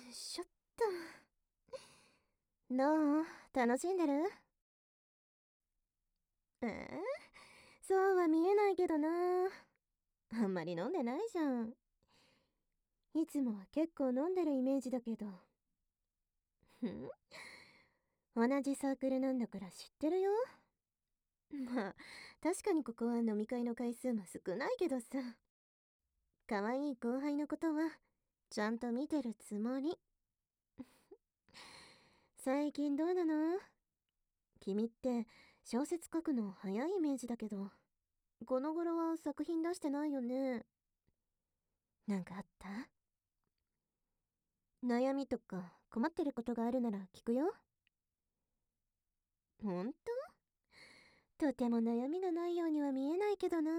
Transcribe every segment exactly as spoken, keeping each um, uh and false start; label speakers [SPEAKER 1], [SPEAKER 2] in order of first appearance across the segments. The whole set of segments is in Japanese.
[SPEAKER 1] しょっと。どう？楽しんでる？えー、そうは見えないけどな。あんまり飲んでないじゃん。いつもは結構飲んでるイメージだけど。ふん、同じサークルなんだから知ってるよ。まあ、確かにここは飲み会の回数も少ないけどさ。可愛い後輩のことは、ちゃんと見てるつもり。最近どうなの？君って小説書くの早いイメージだけど、この頃は作品出してないよね。なんかあった？悩みとか困ってることがあるなら聞くよ。ほんと？とても悩みがないようには見えないけどな。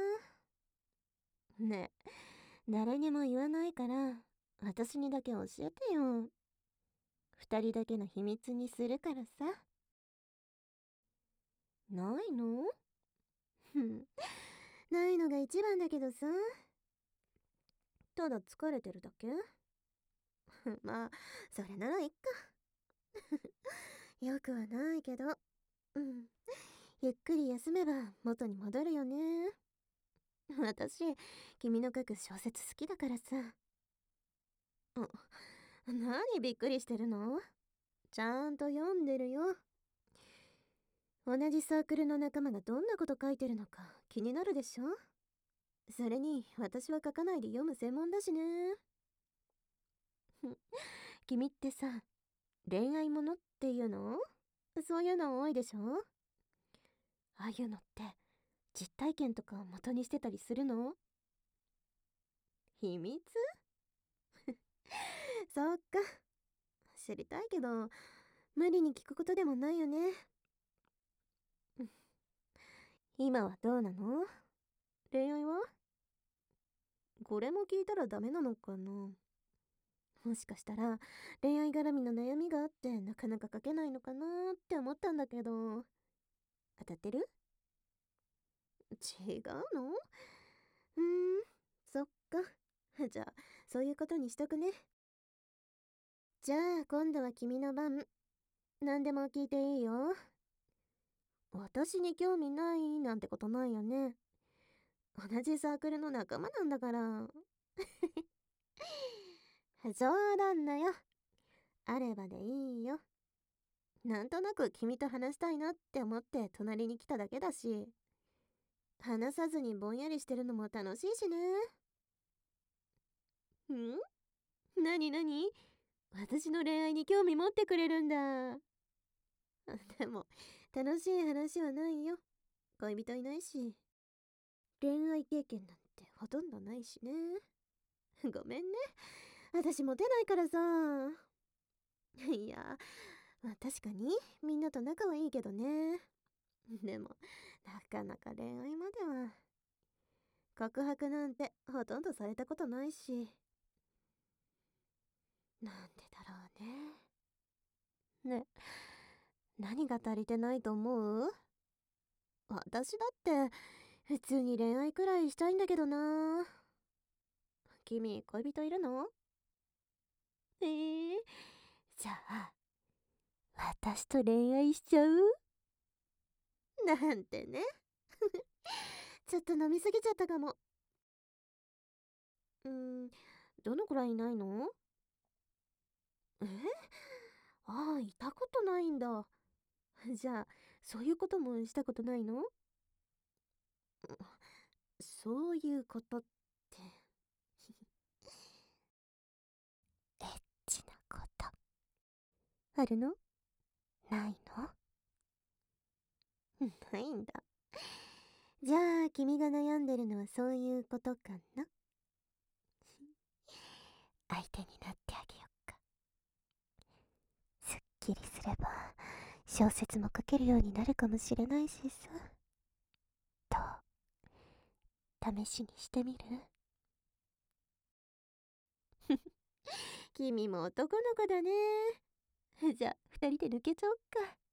[SPEAKER 1] ねえ、誰にも言わないから私にだけ教えてよ。二人だけの秘密にするからさ。ないの？ふん、ないのが一番だけどさ。ただ疲れてるだけ？まあ、それならいっか。よくはないけど。うん。ゆっくり休めば元に戻るよね。私、君の書く小説好きだからさ。あ、何びっくりしてるの？ちゃんと読んでるよ。同じサークルの仲間がどんなこと書いてるのか気になるでしょ？それに私は書かないで読む専門だしね。君ってさ、恋愛ものっていうの？そういうの多いでしょ？ああいうのって実体験とかを元にしてたりするの？秘密？そっか、知りたいけど無理に聞くことでもないよね。今はどうなの？恋愛は？これも聞いたらダメなのかな。もしかしたら恋愛絡みの悩みがあってなかなか書けないのかなって思ったんだけど。当たってる？違うの？うーん、そっか。じゃあそういうことにしとくね。じゃあ今度は君の番。何でも聞いていいよ。私に興味ないなんてことないよね。同じサークルの仲間なんだから。冗談だよ。あればでいいよ。なんとなく君と話したいなって思って隣に来ただけだし、話さずにぼんやりしてるのも楽しいしね。ん？なになに？私の恋愛に興味持ってくれるんだ。でも楽しい話はないよ。恋人いないし、恋愛経験なんてほとんどないしね。ごめんね、私モテないからさ。いや、まあ確かにみんなと仲はいいけどね。でもなかなか恋愛までは。告白なんてほとんどされたことないし。なんでだろうね。ね、何が足りてないと思う？私だって普通に恋愛くらいしたいんだけどな。君恋人いるの？えー、じゃあ私と恋愛しちゃう？なんてね。ちょっと飲みすぎちゃったかも。うーん、どのくらいいないの？え？ああ、いたことないんだ。じゃあそういうこともしたことないの？そういうことって。エッチなことあるの？ないの？ないんだ。じゃあ君が悩んでるのはそういうことかな。相手になってあげよっか。すっきりすれば小説も書けるようになるかもしれないしさ。どう？試しにしてみる？君も男の子だね。じゃあ二人で抜けちゃおっか。